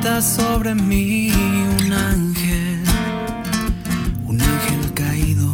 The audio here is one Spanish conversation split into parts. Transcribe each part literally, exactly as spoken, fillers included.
levanta sobre mí un ángel, un ángel caído.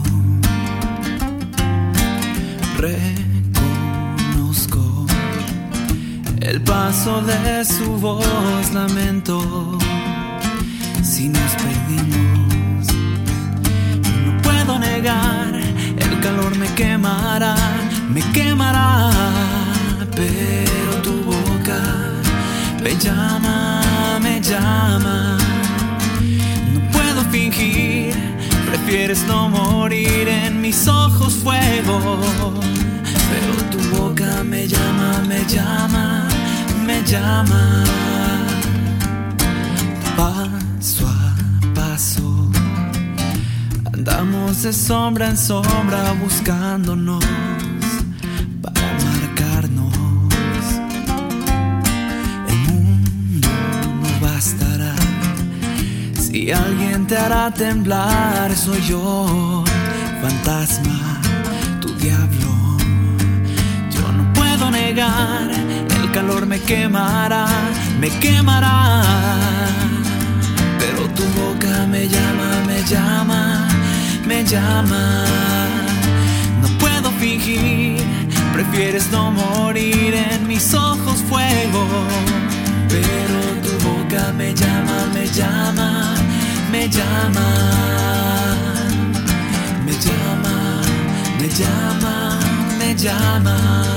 Reconozco el paso de su voz, lamento si nos perdimos. No puedo negar, el calor me quemará, me quemará, pero tu boca me llama, me llama. No puedo fingir, prefieres no morir, en mis ojos fuego, pero tu boca me llama, me llama, me llama. Paso a paso andamos de sombra en sombra buscándonos para marcarnos. El mundo no bastará, si alguien te hará temblar, soy yo, fantasma, tu diablo. Yo no puedo negar, el calor me quemará, me quemará, pero tu boca me llama, me llama, me llama. No puedo fingir, prefieres no morir, en mis ojos fuego, pero tu boca me llama, me llama, me llama, me llama, me llama, me llama,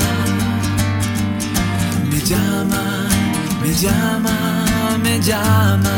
me llama, me llama, me llama.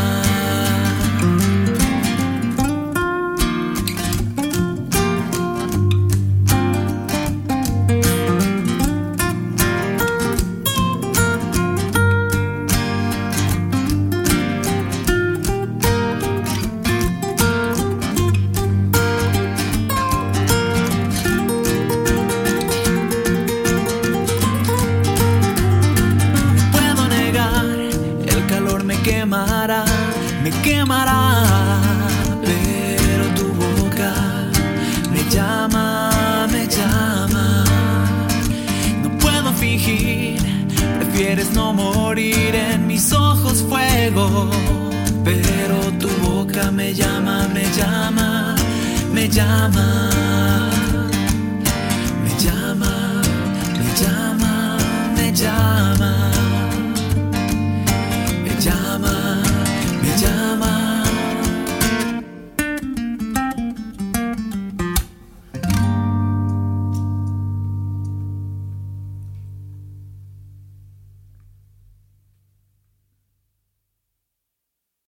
Quemará, me quemará, pero tu boca me llama, me llama. No puedo fingir, prefieres no morir, en mis ojos fuego, pero tu boca me llama, me llama, me llama, me llama, me llama, me llama. Llama,